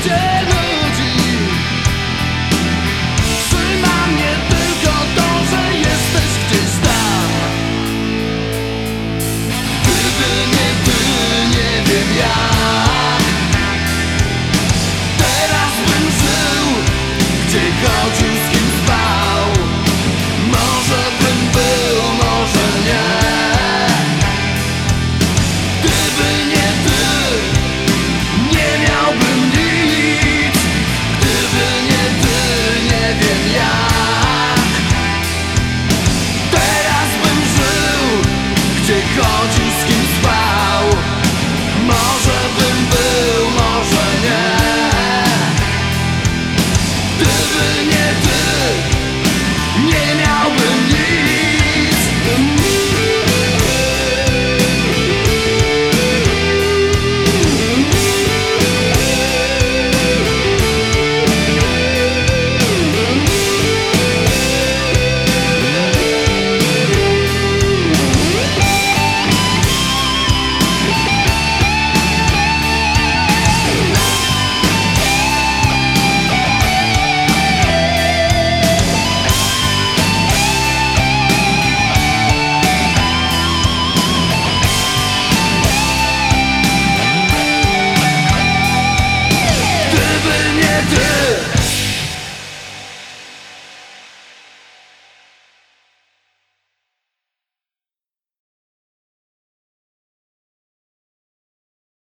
cię nudzi. Trzyma mnie tylko to, że jesteś gdzieś tam. Gdyby nie ty, nie wiem jak teraz bym żył, gdzie chodził, z kim spał. Może bym był, może nie. Gdyby nie ty, nie miałbym nic. Gdyby nie ty, nie wiem jak teraz bym żył, gdzie chodził, z kim spał. Może bym był, może nie. Gdyby nie ty, nie miałbym